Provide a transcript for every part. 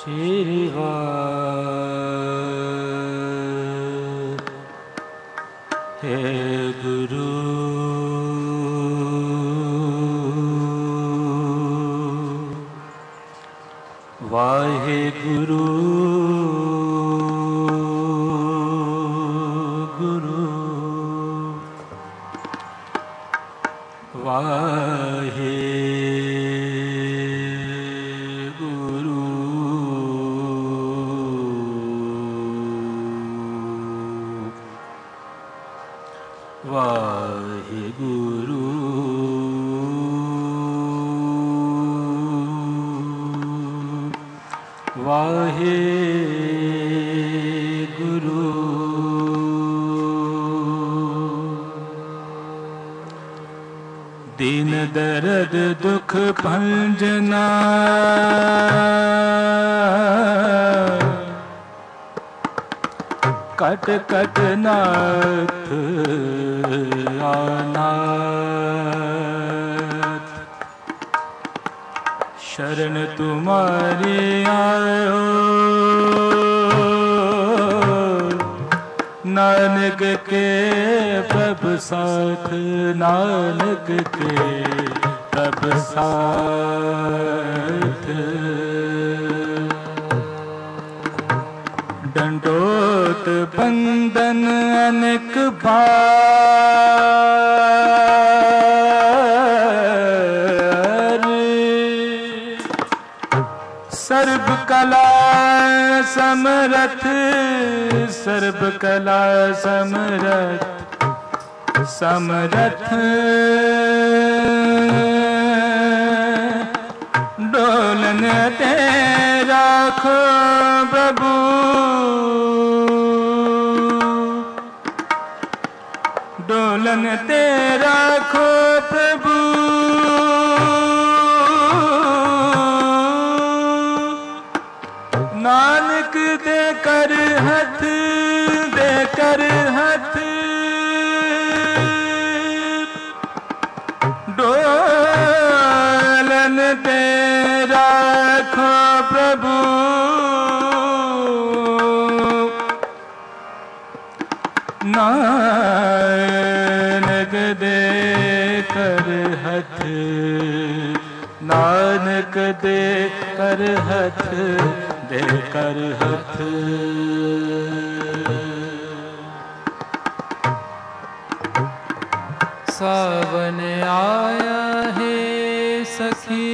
दीन दर्द दुख भंजना cut cut नाथ अनाथ शरण तुम्हारी आयो नानक के प्रभु साथ नानक के प्रभु साथ दंडोत बंदन अनेक बार सर्व कला समरथ सर्व कला समरथ समरथ डोलन ते राखो प्रभु डोलन ते राखो प्रभु नानक दे कर हथ दे कर हथ डोलन ते राखो प्रभु नानक दे कर हथ नानक दे कर हथ दे कर हथ सावन आया है सखी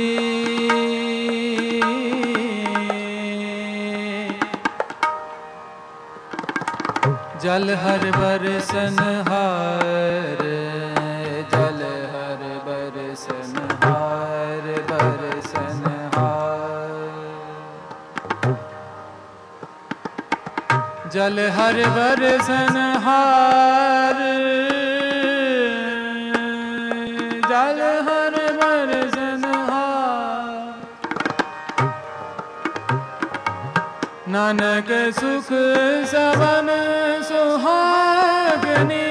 जल हर बरसन हार जल हर बरसन हार बरसन जल हर बरसन हार जल हर बरसन हार नानक सुख सवन सुहागनी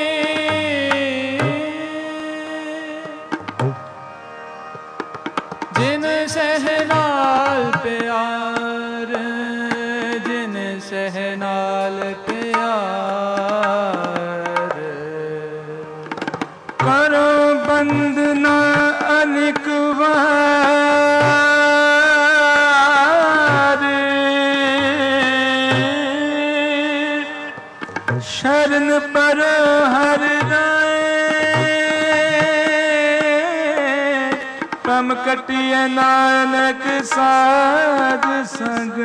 जिन सहनाल प्यार जिन सहनाल प्यार करो बंदना अनेक शरण पर हर जाए पम कटिय नानक साध संग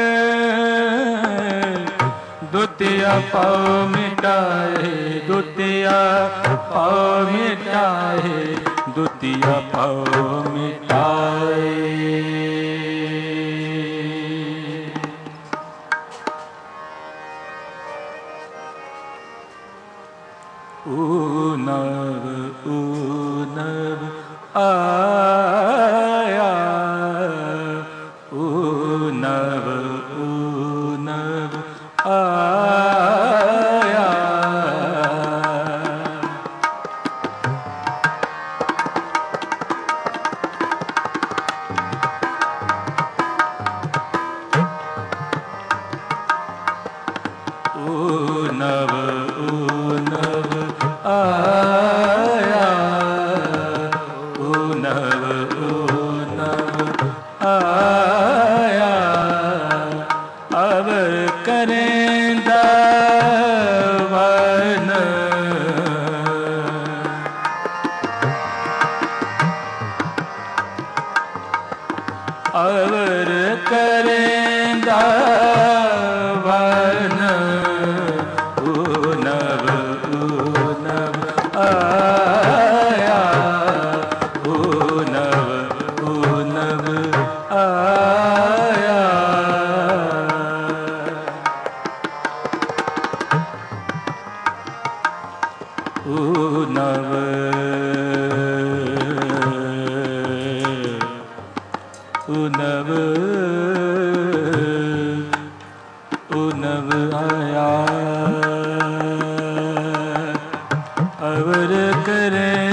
दुतिया पाँव मिटाए दुतिया पाँव मिटाए दुतिया पाँव मिटाए ऊनव आया ऊनव ऊनव आया ऊनव ऊनव आया, ऊनव ऊनव आया, अवर करें दावन, अवर करें दावन, ऊनव ऊनव आया, ऊनव ऊनव आया, ऊनव ऊनव ऊनव आया, अवर करें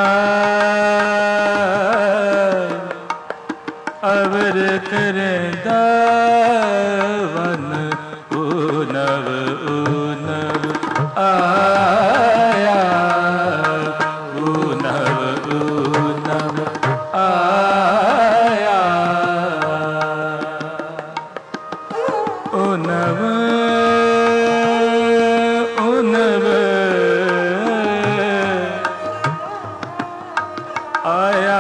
दावन, अवर करें दावन, ऊनव ऊनव आया, ऊनव ऊनव आया, ऊनव ऊनव आया,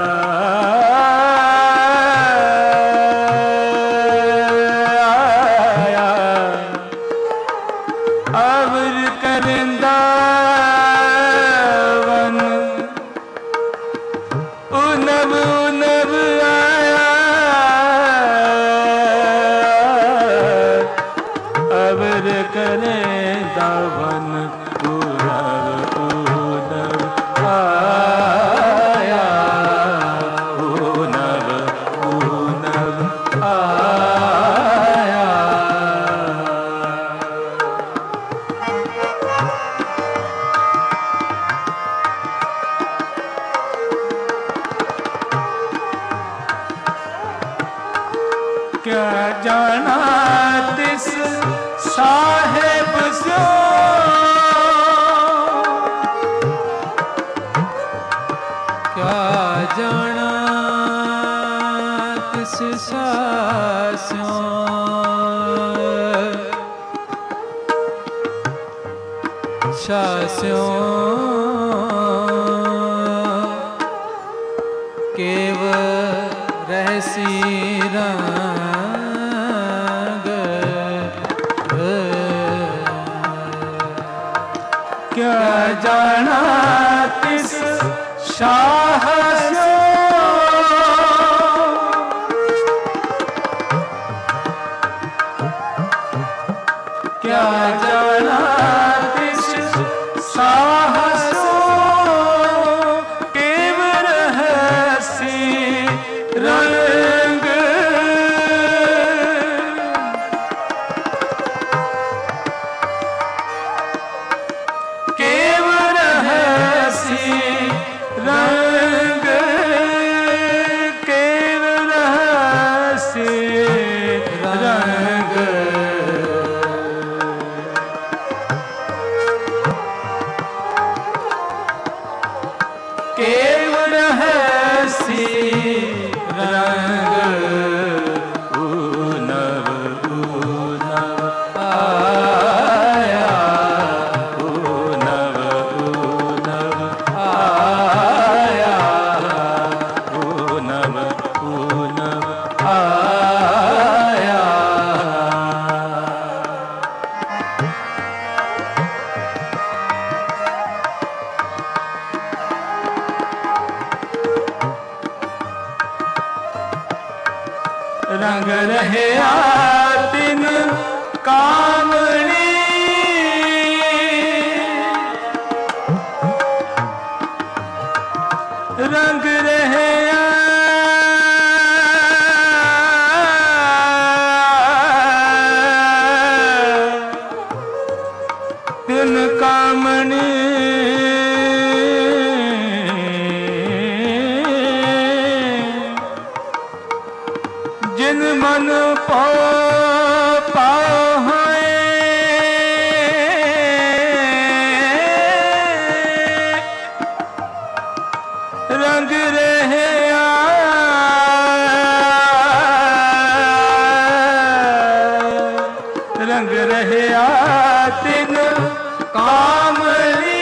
आया, अवर करें दावन, ऊनव ऊनव आया, अवर करें दावन, ऊनव ऊनव आया, ऊनव ऊनव आया, क्या जाना तिस साहेब से, क्या जाना तिस सास्यों, शास्यों केव रहसी रंग, क्या जाना तिस शाह से, क्या जाना तिस शाह से, केव रहसी रंग, केव रहसी रंग, केव रहसी रंग, केव रहसी रंग, ऊनव ऊनव आया, ऊनव ऊनव आया, ऊनव ऊनव आया, रंग रहे दिन कामनी, रंग रहे दिन कामनी, जिन मन पाओ है ਰਹਿਆ ਤਿਨ ਕਾਮਲੀ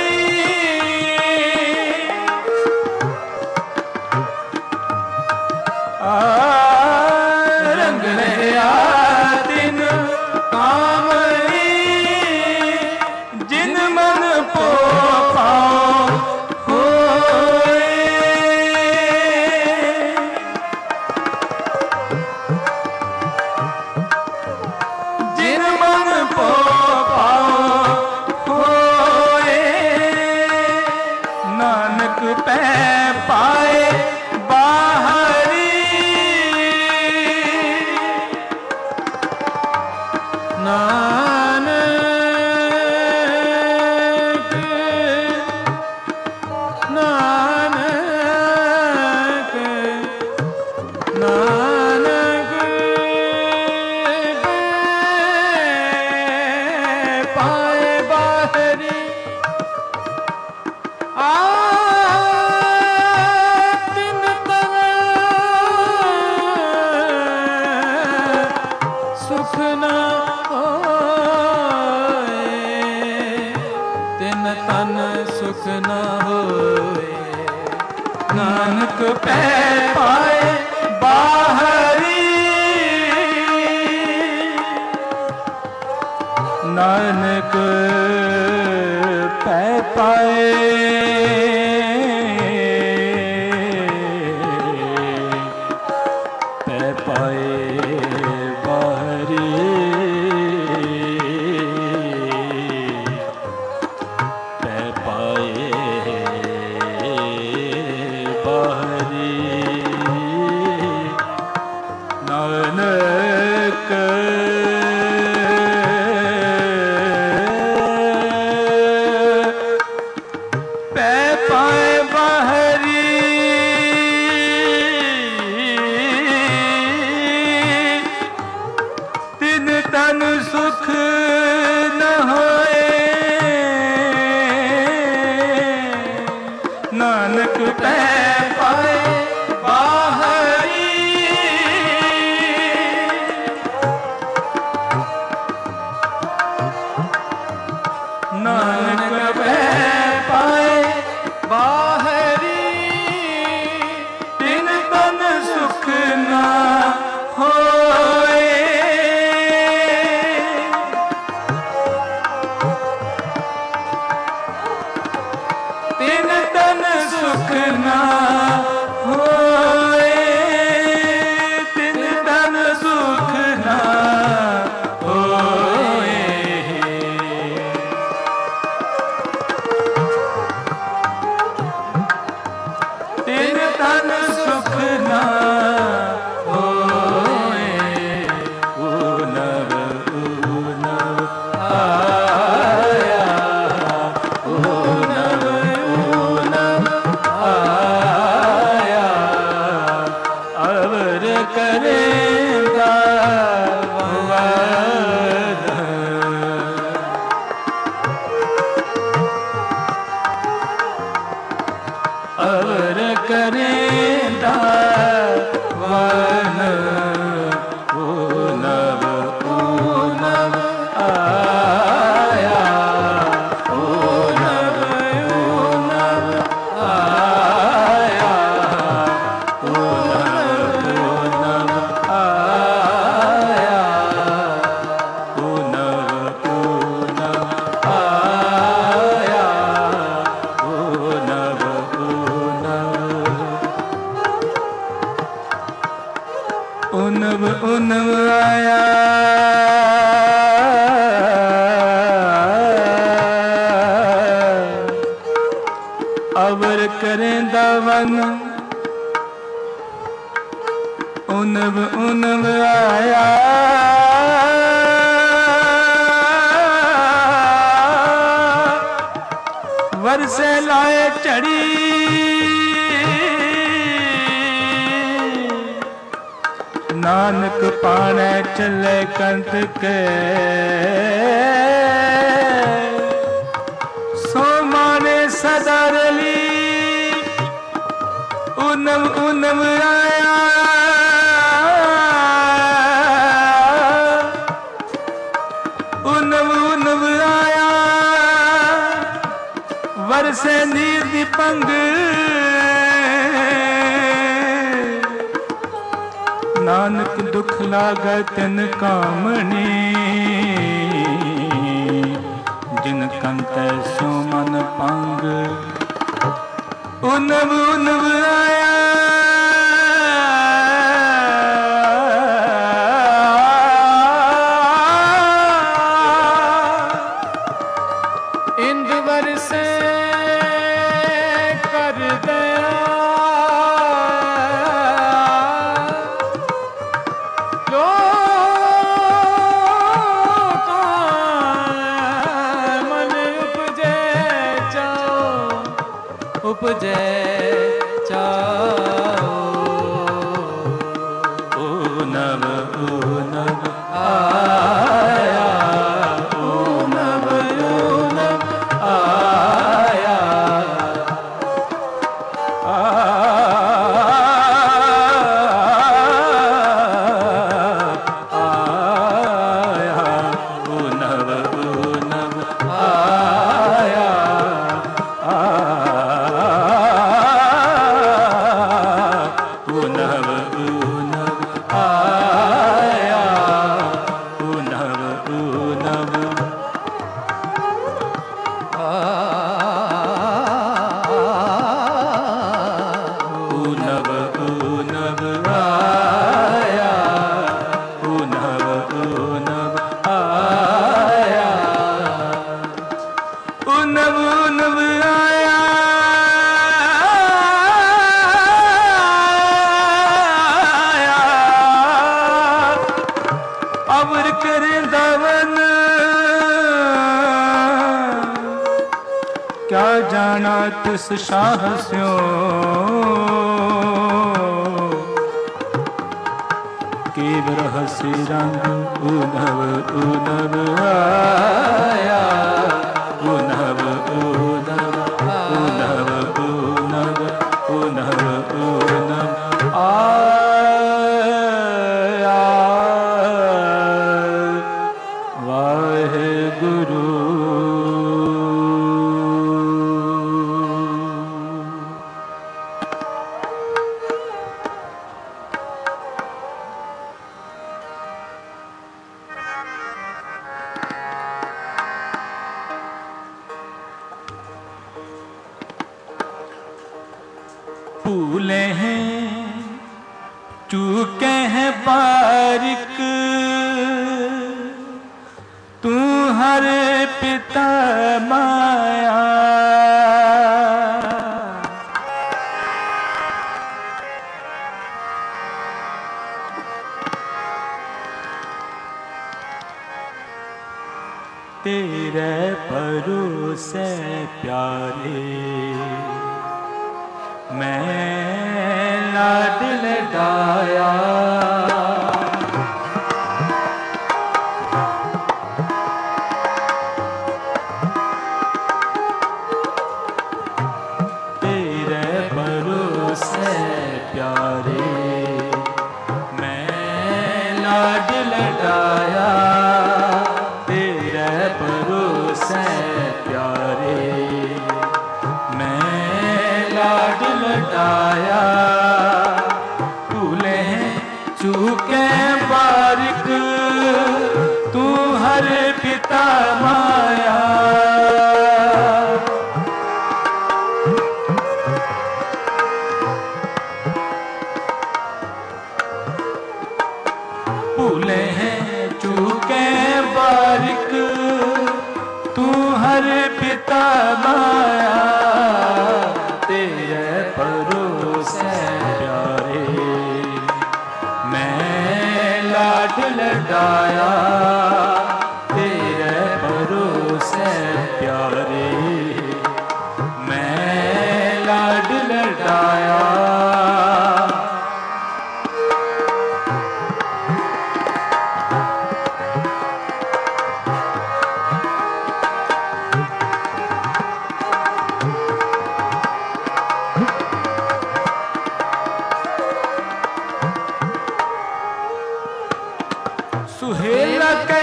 ਰੰਗ ਰਹਿਆ ਤਿਨ ਕਾਮਲੀ ਜਿਨ ਮਨ ਪੋ ਪਾਉ ਹੋਏ ਜਿਨ ਮਨ ਪੋ ਪਾਉ ਹੋਏ ਨਾਨਕ ਪੈ ਪਾਏ ਬਾਹਰੀ ਨਾਨਕ ਨਾਨਕ ਨਾਨਕ ਪਾਏ ਬਾਹਰੀ ਤਿਨ ਤਨ ਸੁਖ ਨਾ ਹੋਏ ਤਿਨ ਤਨ ਸੁਖ ਨਾ ਹੋਏ ਨਾਨਕ ਪੈ ਪਾਏ ਬਾਹਰੀ ਨਾਨਕ ਪੈ ਪਾਏ ਪੈ ਪਾਏ ਬਾਹਰੀ ਪੈ ਪਾਏ ਬਾਹਰੀ ਨਾਨਕ ਪੈ ਪਾਏ ਬਾਹਰੀ ਤਿਨ ਤਨ ਸੁਖ ਨ ਹੋਏ ਨਾਨਕ ਪੈ ਪਾਏ ਬਾਹਰੀ ਨਾਨਕ ਪੈ ਪਾਏ ਬਾਹਰੀ ਤਿਨ ਤਨ ਸੁਖ ਨਾ ਹੋਏ ਤਿਨ ਤਨ ਸੁਖ ਨਾ ਹੋਏ ਤਿਨ ਤਨ ਸੁਖ ਨਾ ਹੋਏ ਤਿਨ ਤਨ ਸੁਖ ਨਾ ਹੋਏ ਊਨਵ ਊਨਵ ਆਇਆ ਊਨਵ ਊਨਵ ਆਇਆ ਅਵਰ ਕਰੇਂਦਾ ਵਦ ਅਵਰ ਕਰੇਂਦਾ ਵਨ ਊਨਵ ਊਨਵ ਆਇਆ ਊਨਵ ਊਨਵ ਆਇਆ ਊਨਵ ਊਨਵ ਆਇਆ ਊਨਵ ਊਨਵ ਆਇਆ ਊਨਵ ਊਨਵ ਊਨਵ ਆਇਆ ਅਵਰ ਕਰੇਂਦਾ ਵਨ ਊਨਵ ਊਨਵ ਆਇਆ ਵਰਸੇ ਲਾਏ ਝੜੀ ਨਾਨਕ ਪਾਣੈ ਚੱਲੇ ਕੰਤ ਕੇ ਸੋ ਮਾਨੇ ਸਦਾ ਰਲੀ ਉਨਮ ਉਨਮ ਆਇਆ उनव आया वरसे नीर दी पंग नानक दुख लागे तिन कामणी जिन कंते सो मन पंग उनव आया उपजे चाओ नव आया नव आया क्या जाना तिस शाह स्यों केव रहस्य रंग उनव आया उनव आया वाहेगुरु भूले हैं चूके हैं बारिक तू हर पिता माया तेरे भरोसे प्यारे मैं लाडल डाया तेरे भरोसे प्यारे मैं लाडल डाया तेरे भरोसे प्यारे लाडल डाया भूले हैं चूके बारिक तू हर पिता माया भूले हैं चूके बारिक तू हर पिता माया तेरे भरोसे प्यारे मैं लाडल डाया तेरे भरोसे प्यारे मैं लाडल डाया सुहेला के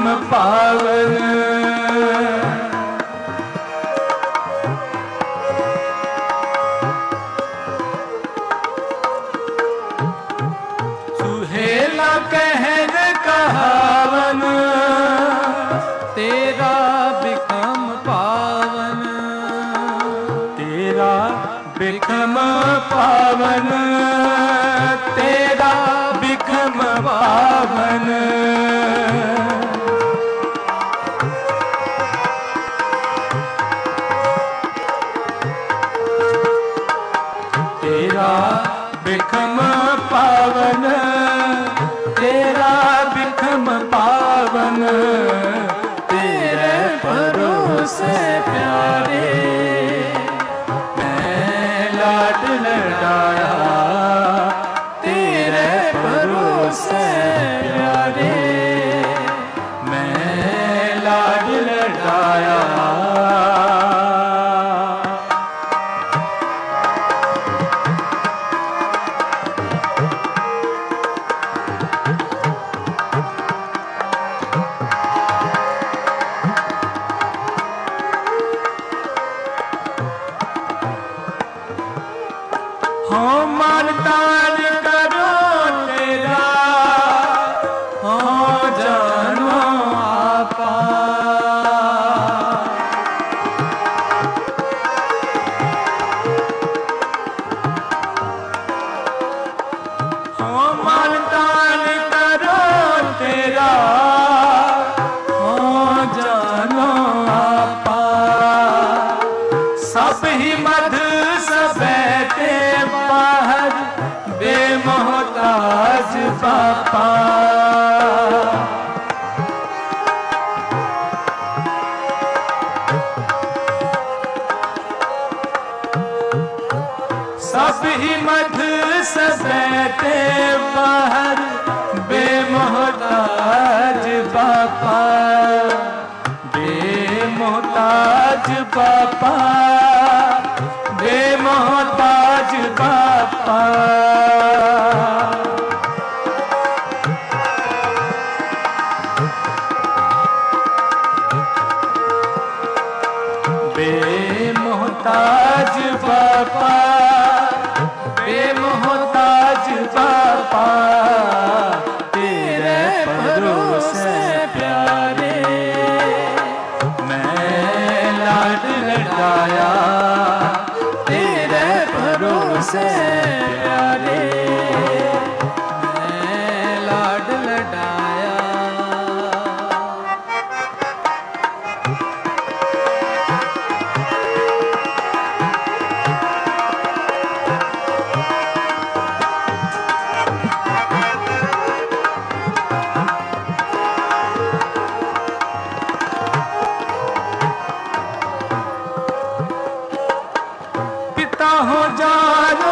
पावन। सुहेला कहन कहावन, तेरा बिखम पावन। तेरा बिखम पावन, तेरा बिखम पावन। तेरा बिखम पावन, तेरा बिखम पावन। तेरे भरोसे प्यारे मैं लाड लड़ाया, तेरे भरोसे प्यारे मैं लाड लड़ाया। हो मानतान करो तेरा, हो जानो आपा। हो मानतान करो तेरा, हो जानो आपा। सब ही मध सब बाहर बेमोहताज बापा। सब ही मध सबैते बाहर बेमोहताज बापा। बेमोहताज बापा, बेमोहताज बापा। बेमोहताज बापा, बेमोहताज बापा। तेरे भरोसे प्यारे मैं लाड लड़ाया, तेरे भरोसे प्यारे मैं लाड लड़ाया। पिता हो जानो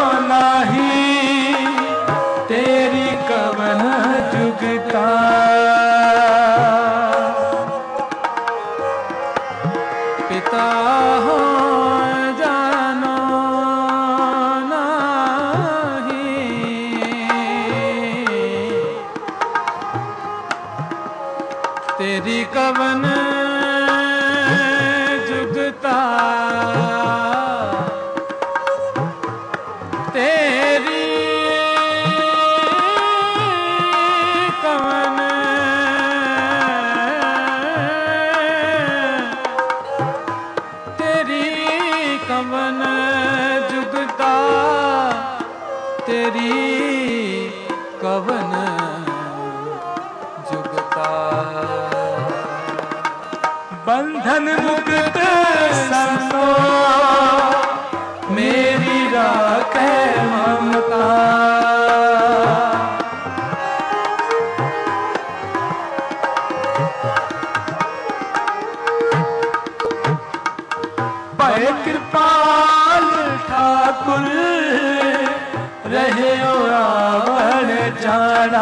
नाही, तेरी कवन जुगता। पिता हो जानो नाही, तेरी कवन जुगता। तेरी कवन तेरी कवन जुगता। तेरी कवन जुगता। बंधन मुक्त संतो मेरी राखे ममता। पै कृपाल ठाकुर रहे रावण जाना।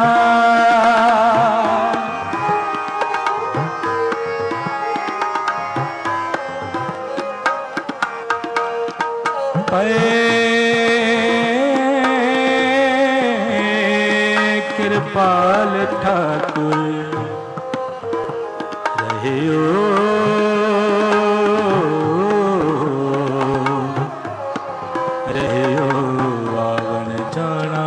कृपाल ठाकुर रहियो रहियो आवन जाना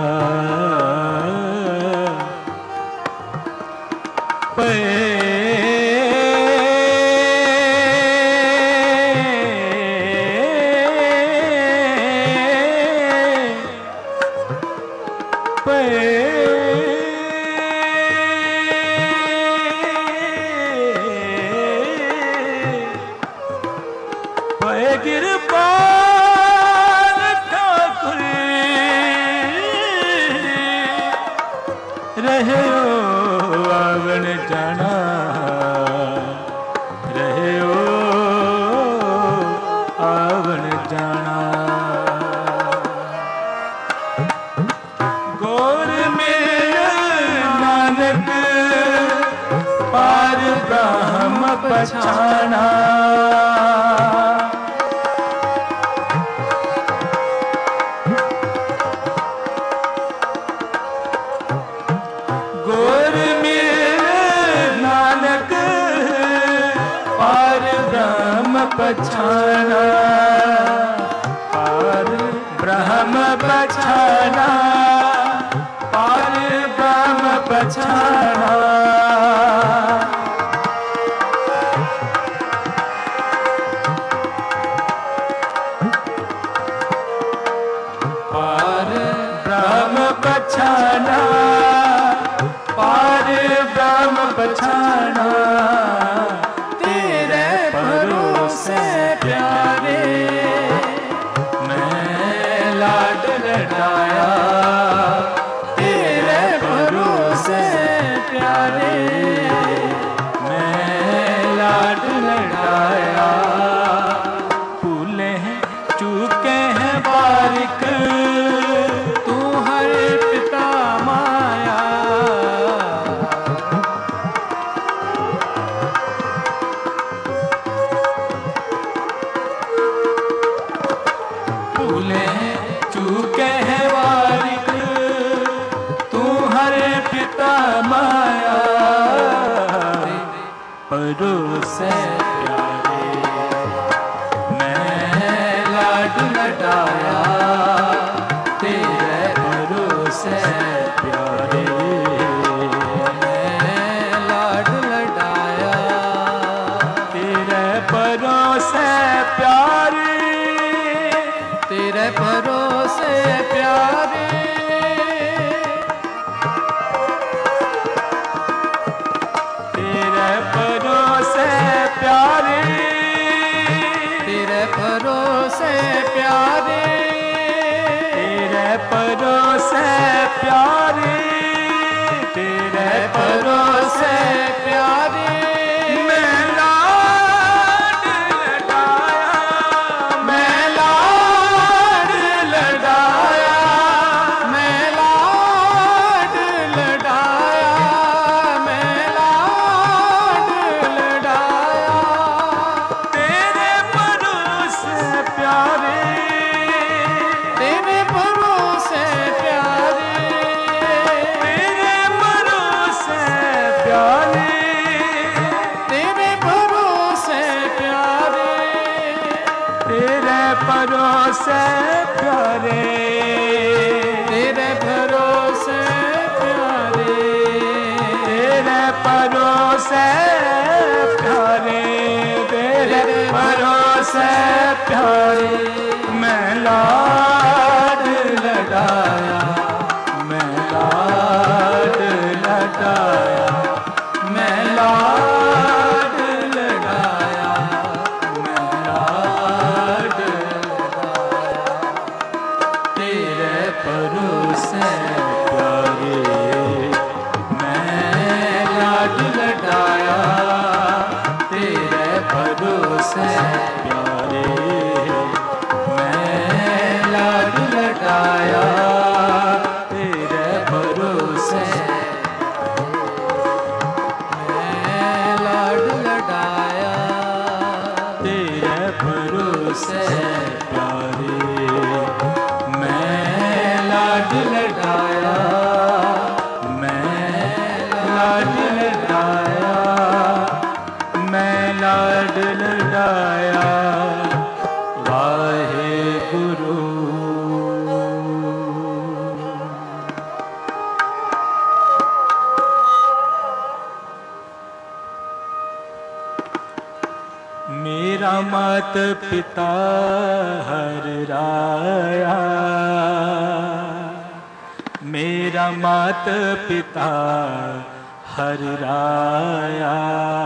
पे पछाना गोर मिल नानक पार ब्रह्म पछाना पार ब्रह्म पछाना पार ब्रह्म पछाना पछाना पार ब्रह्म पछाना तेरे भरोसे प्यारे मैं लाड लड़ाया तेरे भरोसे प्यारे मैं लाड लड़ाया भूले हैं चूके हैं बारिक परोसे प्यारे मैं लाड लड़ाया तेरे भरोसे प्यारे मैं लाड लड़ाया तेरे भरोसे प्यारे तेरे भरोसे प्यारे प्यारे तेरे भरोसे प्यारे तेरे भरोसे प्यारे तेरे भरोसे प्यारे मैं लाड लड़ाया मैं लाड लड़ाया मैं लाड लड़ाया मैं लाड लड़ाया तेरे भरोसे प्यारे तेरे भरोसे प्यारे तेरे भरोसे प्यारे तेरे भरोसे प्यारे तेरे भरोसे प्यारे तेरे भरोसे प्यारे तेरे भरोसे प्यारे तेरे भरोसे प्यारे मैं लाड लड़ाया मैं लाड लड़ाया मैं लाड लड़ाया मैं लाड लड़ाया तेरे भरोसे प्यारे मैं लाड लड़ाया तेरे भरोसे प्यारे मैं लाड लड़ाया तेरे भरोसे मैं लाड लड़ाया तेरे भरोसे प्यारे मैं लाड लड़ाया मैं लाड लड़ाया मेरा मात पिता हर राया, मेरा मात पिता हर राया,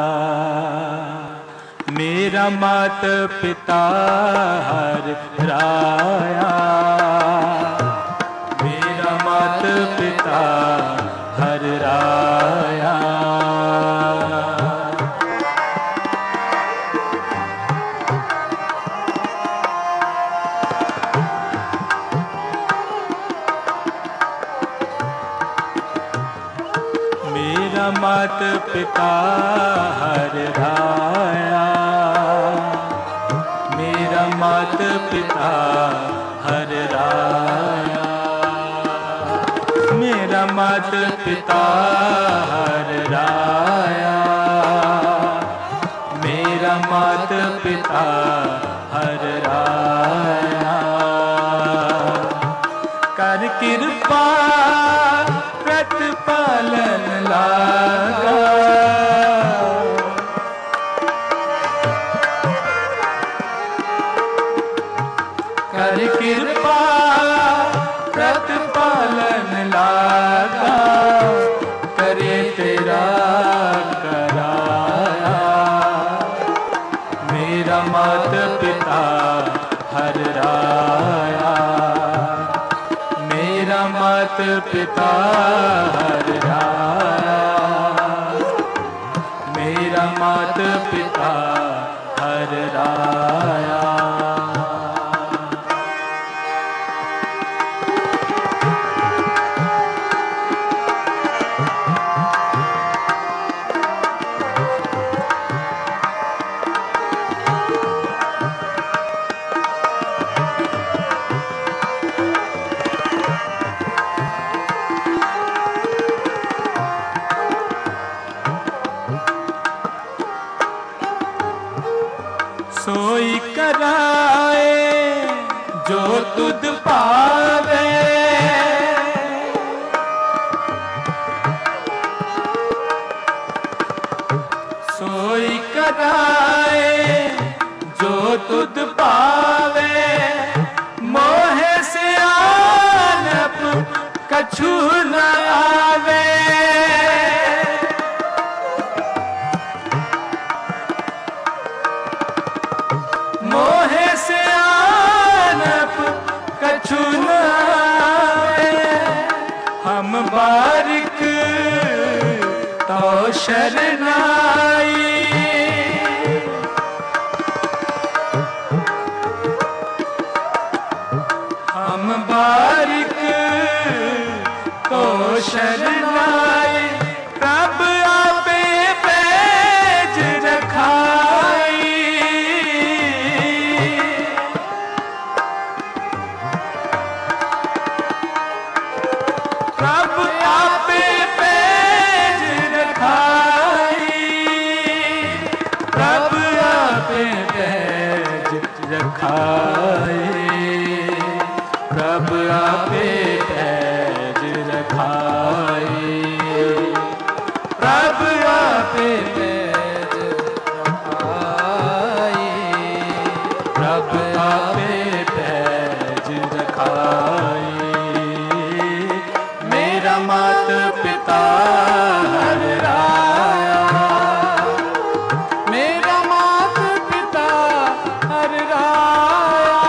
मेरा मात पिता हर राया, मेरा मात पिता हर राया। मेरा मात पिता हर राया, मेरा मात पिता हर राया, मेरा मात पिता हर राया, मेरा मात पिता हर राया। कर कृपा प्रतिपालन लागा, कर कृपा प्रतिपालन लागा, करे तेरा कराया। मेरा मात पिता हर राया, मेरा मात पिता हर राया, मेरा मात पिता हर राया। सोई कराए जो तुध पावे, सोई कराए जो तुध पावे, मोहे से आनप कछु न आवे। मोहे से आनप कछु न आवे, हम बारिक तो शरनाई, हम बारिक तो शरनाई। तब आपे पैज रखाई, प्रभ आपे पैज रखाई, प्रभ आपे पैज रखाए, प्रभ आपे पैज रखाए, प्रभ आपे पैज रखाए, प्रभ आपे पैज रखाए। मेरा मात पिता हर राया, मेरा मात पिता हर राया,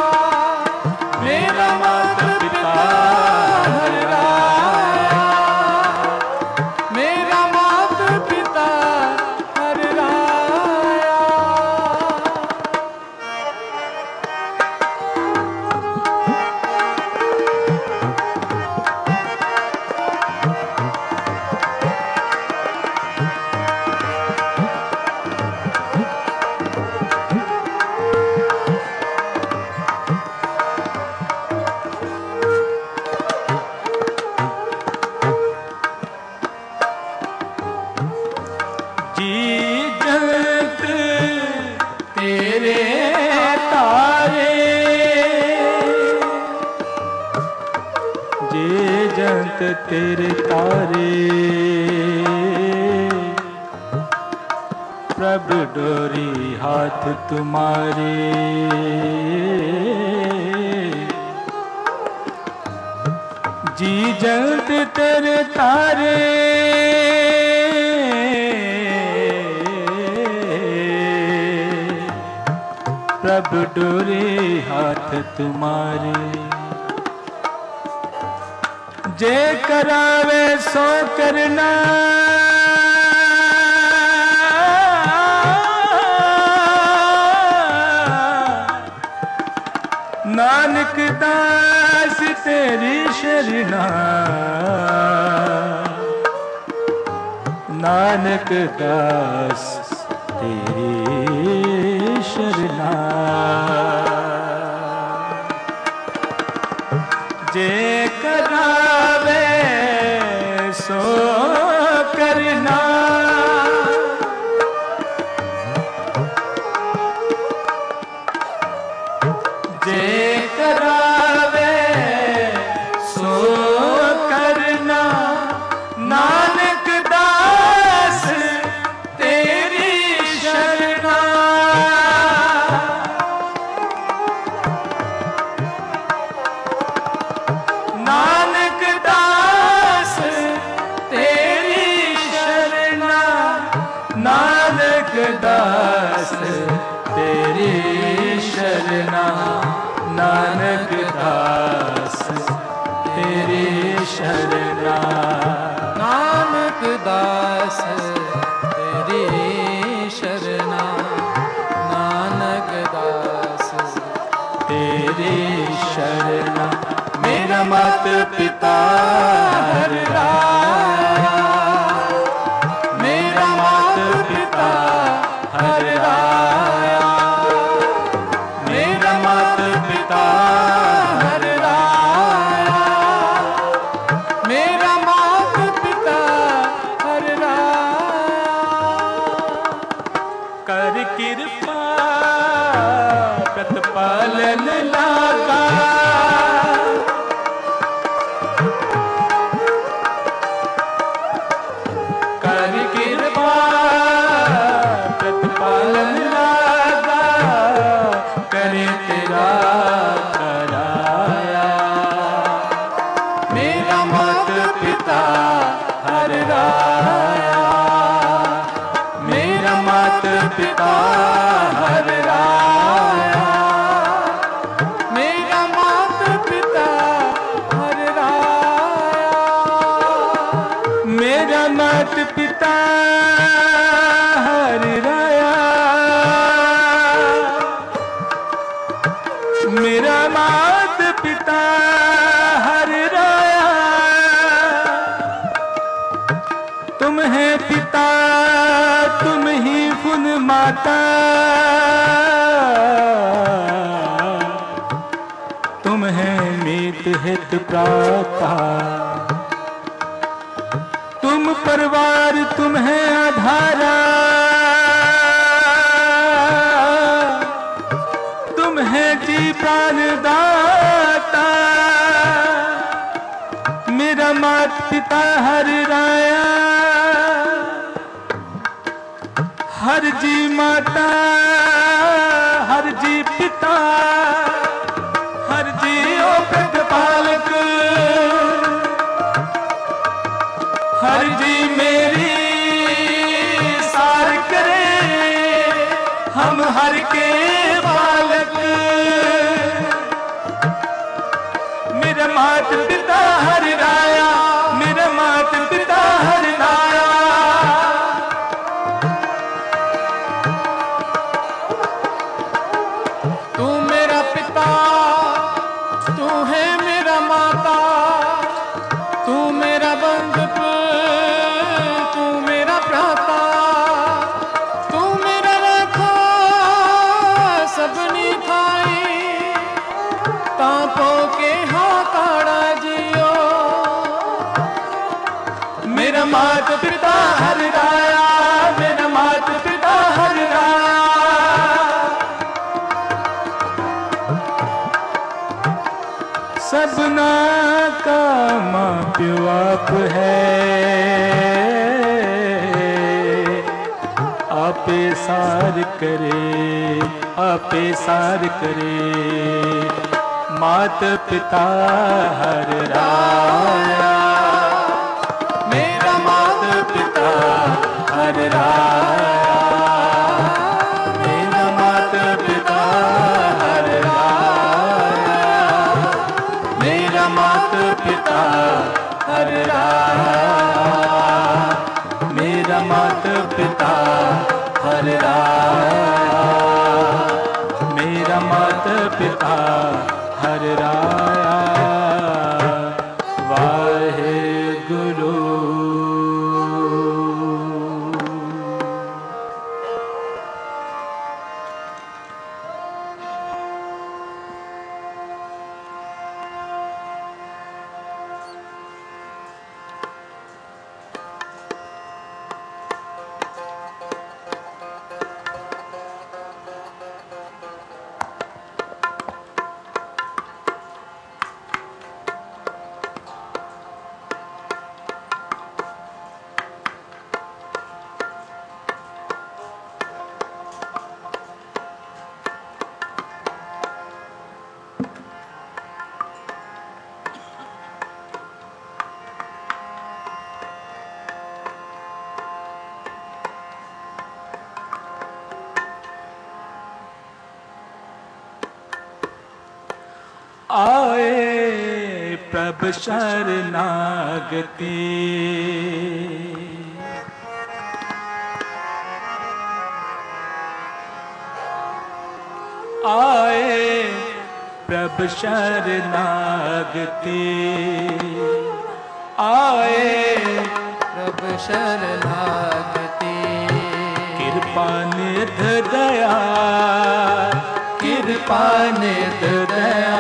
मेरा मात पिता हर राया, मेरा मात पिता हर राया। जंत तेरे तारे प्रभु डोरी हाथ तुम्हारे, जी जल्द तेरे तारे, प्रभु डोरे हाथ तुम्हारे, जे करावे सो करना, नानक दास तेरी शरणा, नानक दास तेरी शरणा, जे करावे सो करना, जे करावे सो करना, नानक दास तेरी शरणा, नानक दास तेरी शरणा, नानक दास तेरी शरणा, नानक दास तेरी शरणा, नानक दास तेरी शरणा, नानक दास तेरी शरणा। मेरा मात पिता हर राया, मेरा मात पिता हर राया, मेरा मात पिता हर राया, मेरा मात पिता हर राया, कर कृपा प्रतिपालन लागा, कर कृपा प्रतिपालन लागा, करे तेरा कराया, मेरा मात पिता हर राया, मेरा मात पिता हर राया, मेरा मात पिता हर राया, मेरा मात पिता हर राया, मेरा मात पिता हर राया, तुम है पिता तुम ही फुन माता, तुम है मीत हित प्राता, तुम परिवार तुम है आधारा, तुम है जी प्राण दाता, मेरा मात पिता हर राया, हर जी माता हर जी पिता, हर जी ओ प्रतिपालक, हर जी मेरी सार करे, हम हर के बालक, मेरा मात पिता हर राया, मेरा मात पिता हर राया, तू मेरा पिता तू है मेरा माता, तू मेरा बंधु तू मेरा भ्राता, तू मेरा रखा सबनी खाई, तापो के हाकाड़ा जियो, मेरा मात पिता हर राया, मेरा मात पिता हर राया, सबना का माँ प्यो आप है, आप आपे सार करे, आपे सार करे। मात पिता हर राया, मेरा मात पिता हर राया, मेरा मात पिता हर राया, मेरा मात पिता हर राया, मेरा मात पिता हर राया, मेरा मात पिता हर राया। वाहे गुरु। आए प्रभ शरणागति, आए प्रभ शरणागति, आए प्रभ शरणागति। कृपा निध दया, कृपा निध दया,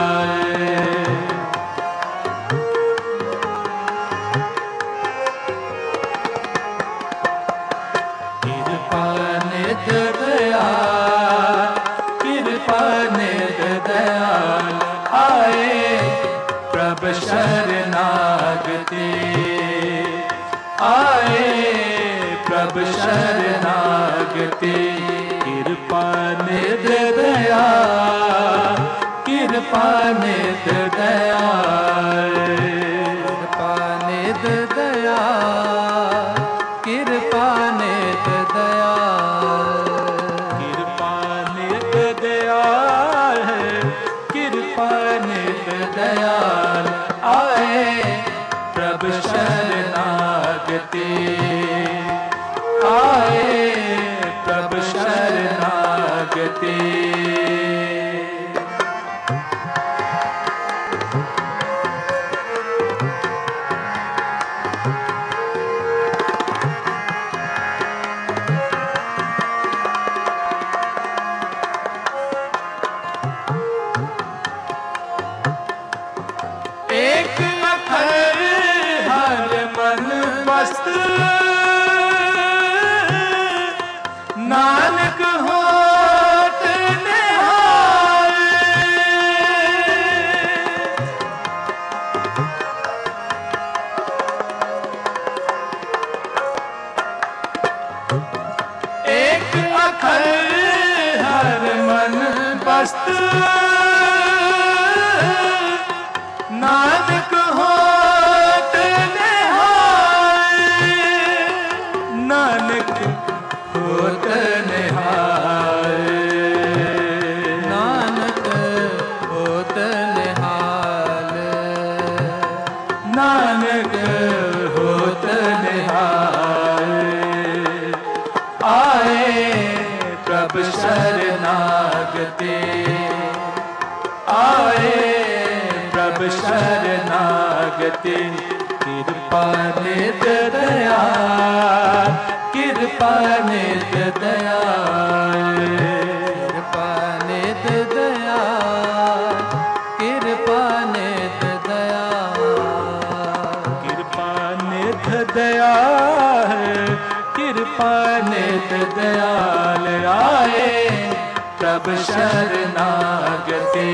कृपा निध दया, कृपा निध दया। आए प्रभ शरणागति, आए प्रभ शरणागति। कृपा निध दया, कृपा निध दया, कृपा निध दया, कृपा निध दया, कृपा निध दयाल है, कृपा निध दयाल। आए प्रभ शरणागति, आए प्रभ शरणागति। एक अखर हर मन मस्त, नानक होत निहाल। एक अखर हर मन मस्त, नानक होत निहाल, नानक होत निहाल, नानक होत निहाल, नानक होत निहाल। आए प्रभ शरणागति, आए प्रभ शरणागति। कृपा निध दया, कृपा निध दया, कृपा निध दया, कृपा निध दया, कृपा निध दया है, कृपा निध दयाल। आए प्रभ शरणागति,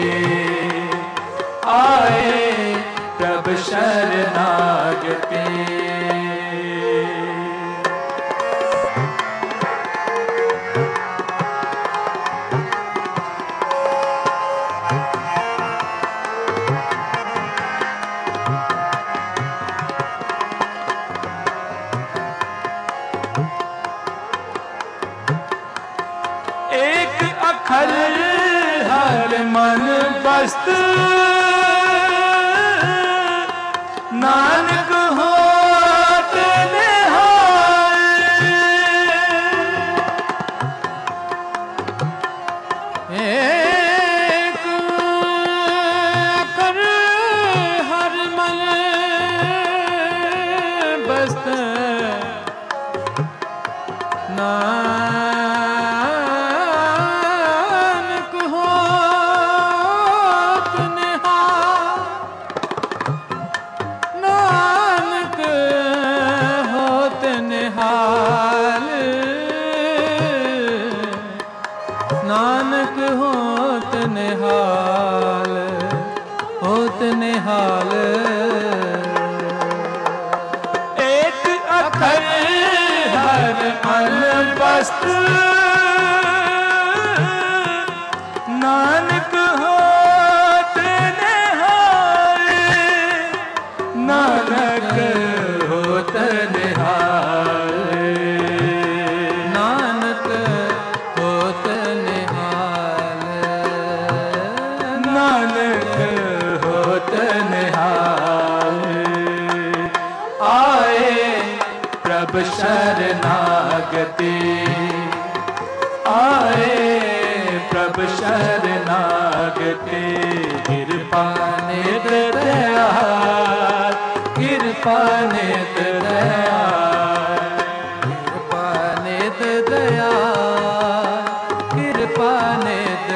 आए प्रभ शरणागति। बस्त नानक होत निहाल। एक कर हर मन बस्त नानक होत निहाल। नानक होत निहाल। नानक होत निहाल। होत निहाल। एक अखर हर मन बस्त नानक होत निहाल। नानक होत निहाल। नानक होत निहाल। नानक होत निहाल। आए प्रभ शरणागति। आए प्रभ शरणागति। कृपा नित दयाल। कृपा नित दयाल। कृपा नित दयाल। कृपा नित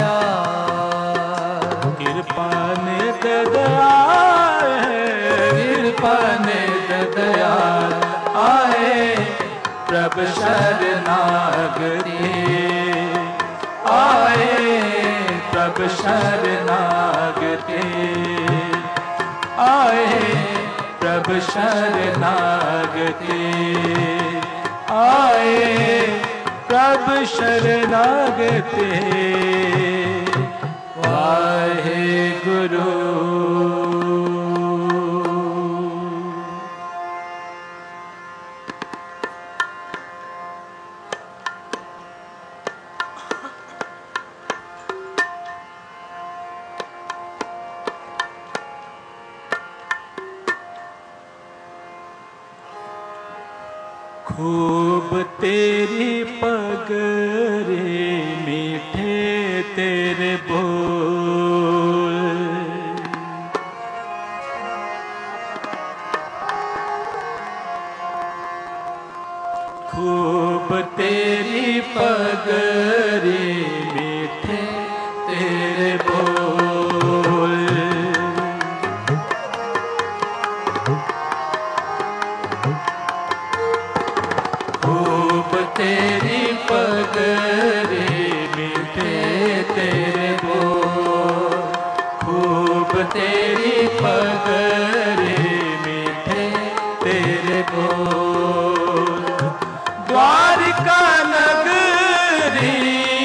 दयाल। कृपा नित दयाल। कृपा नित दयाल। आए प्रभ शरणागति। आए प्रभ शरणागति। आए प्रभ शरणागति। आए प्रभ शरणागति। वाहे गुरु। खूब तेरी पगरे मीठे तेरे बोल। खूब तेरी पगरे मीठे तेरे बोल। खूब तेरी पगरे मीठे तेरे बोल। खूब तेरी पगरे मीठे तेरे बोल। द्वारिका नगरी।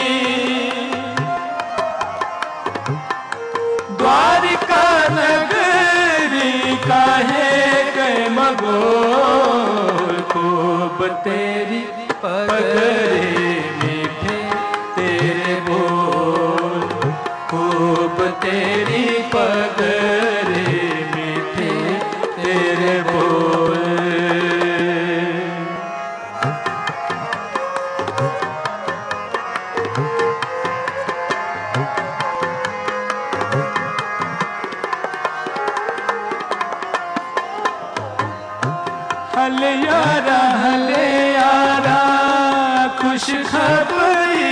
द्वारिका नगरी काहे गए मगोल। खूब तेरी पगरे मीठे तेरे बोल। खूब तेरी पगरे मीठे तेरे बोल। हल यारा खुश खबरी।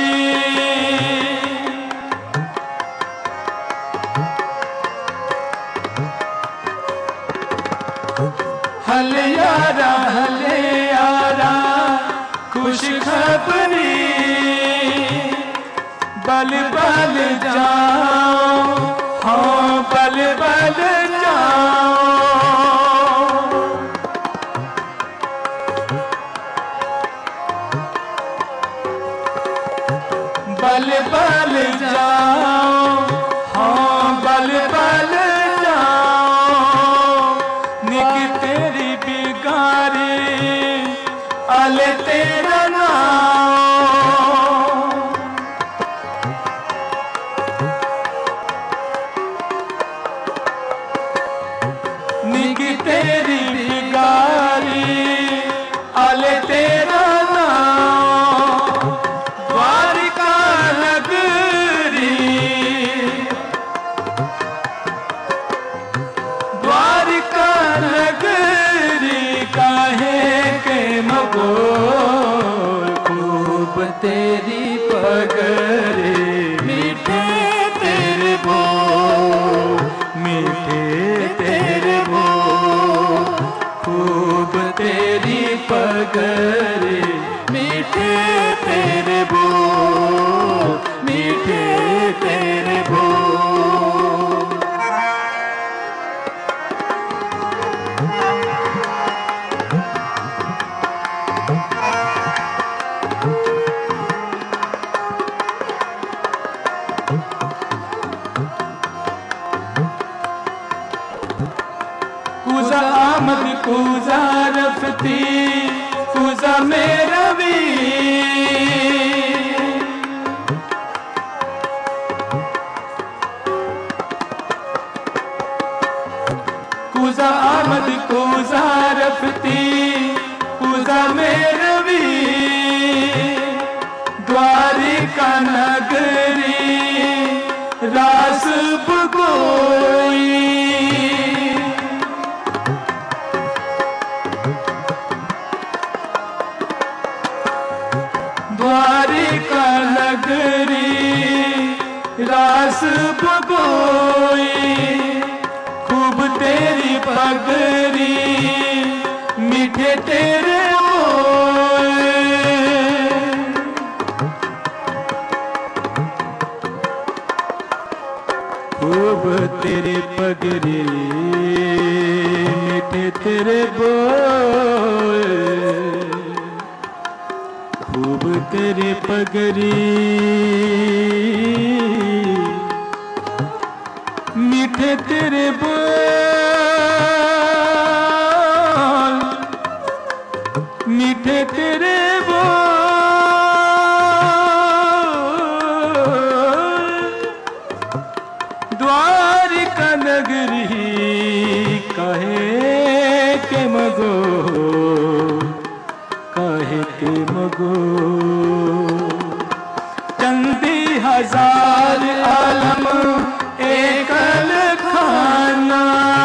हल यारा खुश खबरी। बल बल जाओ हाँ बल बल जाओ। बल बल जाओ हाँ बल बल जाओ। निक तेरी बिगारी अल तेरा नाम। बोल, खूब तेरी पगरे, मीठे तेरे बोल, मीठे तेरे बोल, खूब तेरी पगरे, मीठे तेरे बोल, मीठे तेरे बोल। कूजा आमद कूजा रफती, कूजा मेरा वीर, कूजा आमद कूजा रफती, कूजा मेरा वीर, द्वारिका नगरी रास बगोई, द्वारिका नगरी रास बगोई, खूब तेरी पगरी, मीठे तेरे बोल, खूब तेरे पगरी, मीठे तेरे बोल, खूब तेरे पगरी, मीठे तेरे बोल, मीठे तेरे बोल, द्वारिका नगरी कहे के मगो, कहे के मगो, चंदी हजार आलम एकल खाना,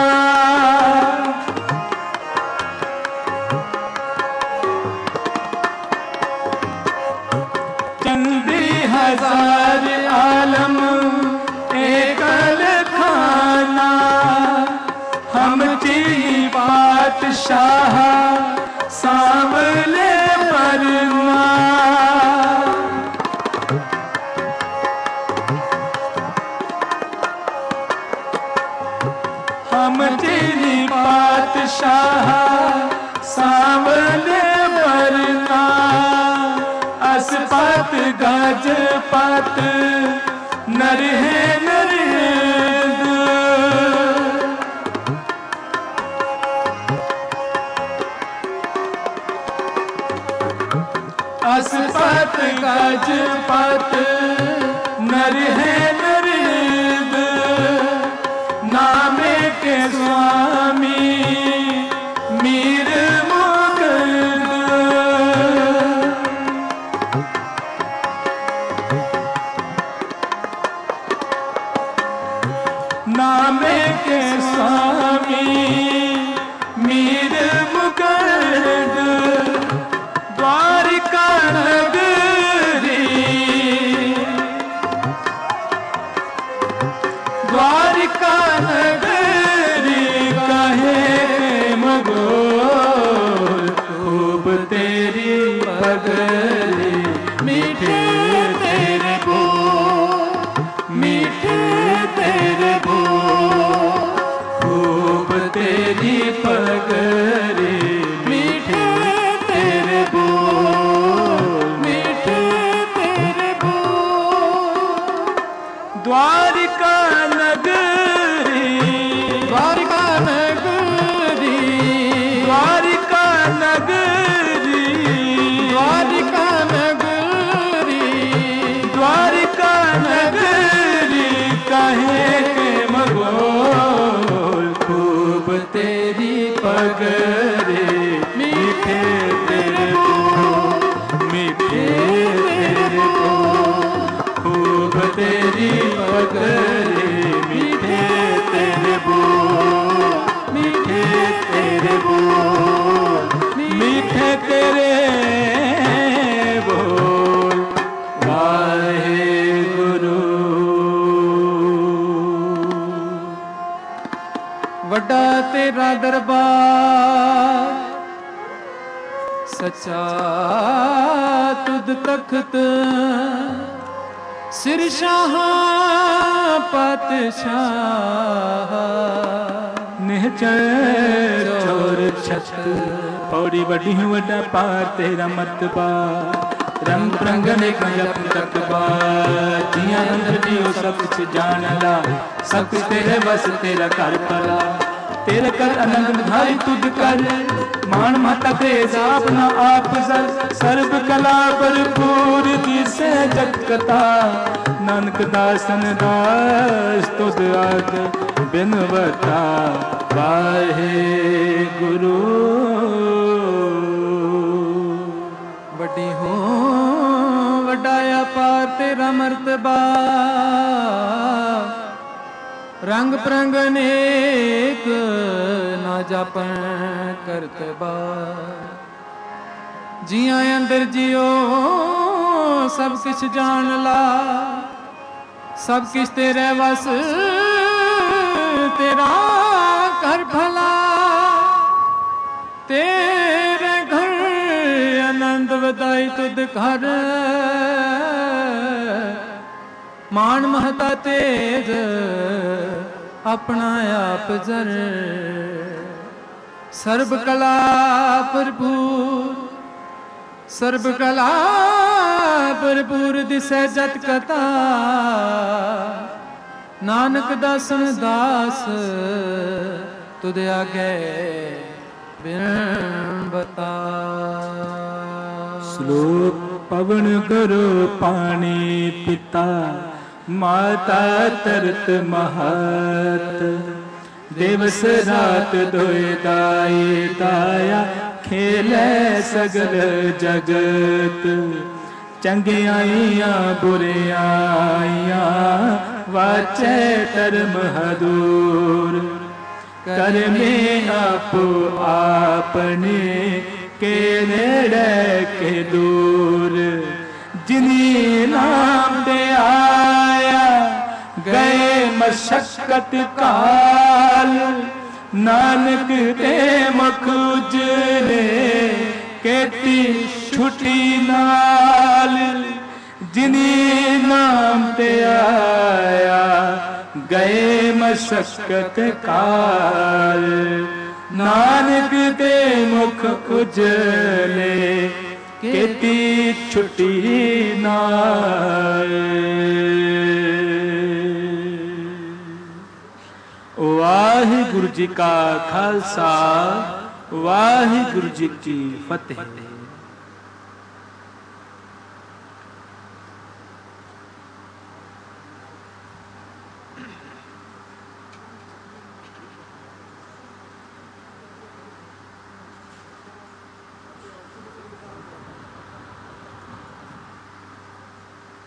चंदी हजार आलम एकल खाना, हम चीनी बादशाह सांवले परना, हम चीनी बादशाह सांवले परना, असपत गजपत नर है नरेंद्र, असपत गजपत नर है नरेंद्र, नामे के स्वामी मीर मुकुंद, नामे के स्वामी मीर मुकुंद, द्वारिका नगरी सच्चा तुद तख्त सिर शाह पातशाह निहचर चोर छत पौड़ी बड़ी वड्डा पार तेरा मतबा रंग रंगने का जप तकबा जिया अंदर दियो सब कुछ जान ला सब कुछ तेरे बस तेरा कर पला तेरे कर अनंत धारी तुझ कर मान माता तेज अपना आप सर्व कला भरपूर दिसे जग कथा नानक दासन दास तुद आग बिनवता वाहे गुरु वड्डी हो वड्डाया पार तेरा मर्तबा रंग प्रंग अनेक ना जापन करतबा जिया अंदर जियो सब किछ जान ला सब किछ तेरे वस तेरा कर भला तेरे घर आनंद वदाई तुद घर मान महता तेज अपना आप जर सर्व कला भरपूर सर्व कला भरपूर दिसै जत कथा नानक दासन दास तुद आगे बिन बता। श्लोक पवन करो पानी पिता माता तरत महत दिवस रात दोय दाई दाया खेले सगल जगत चंगियाइयां बुरियाइयां वाचे धर्म हदूर कर में आपो आपने के नेड़े के दूर जिन्हीं नाम दे आया गए मशक्कत काल नानक दे मुख उजले केती छुटी नाल जिन्हीं नाम दे आया गए मशक्कत काल नानक दे मुख उजले केती छुटी नाल। वाहिगुरु जी का खालसा वाहिगुरु जी की फतेह।